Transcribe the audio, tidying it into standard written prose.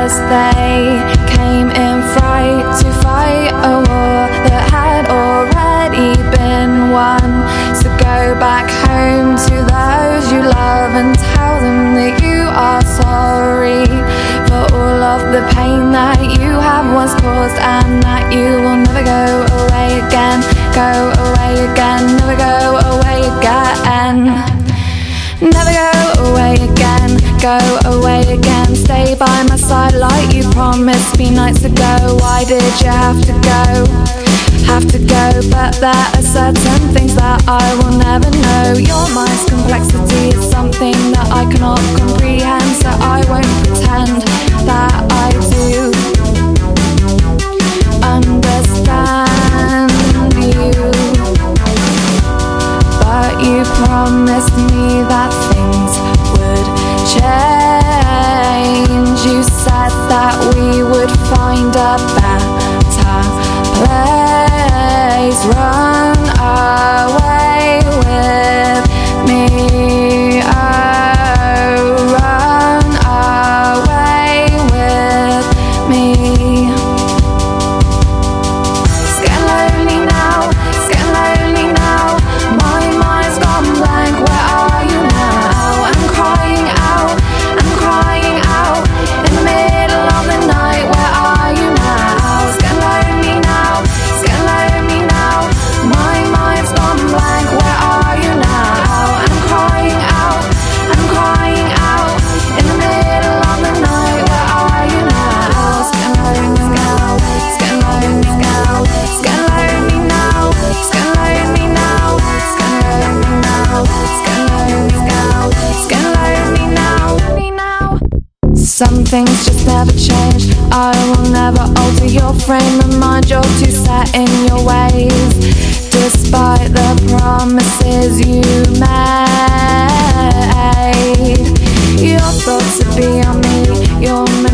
as they came in fright to fight a war that had already been won. So go back home to those you love and tell them that you are sorry for all of the pain that you have once caused, and that you will never go away again, go away again, never go away again. Never go away again, go away again. Stay by my side like you promised me nights ago. Why did you have to go? Have to go, but there are certain things that I will never know. Your mind's complexity is something that I cannot comprehend, so I won't pretend that I do understand you. But you promised me that things would change. You said that we would find a better place. Run away with me, oh, run away with me. It's getting lonely now, it's getting lonely now. My mind's gone blank, where are you now? I'm crying out, I'm crying out in the middle of the night, where are you now? It's getting lonely now, it's getting lonely now. My mind's gone blank, where are you now? I'm crying out, I'm crying out in the middle of the night, where are you now? It's getting lonely now, it's getting lonely now, it's getting lonely now, it's getting lonely now, it's getting lonely now, it's getting lonely now, it's getting lonely now. Some things just never change. I will never alter your frame of mind. You're too set in your ways, despite the promises you made. Your thoughts would be on me, your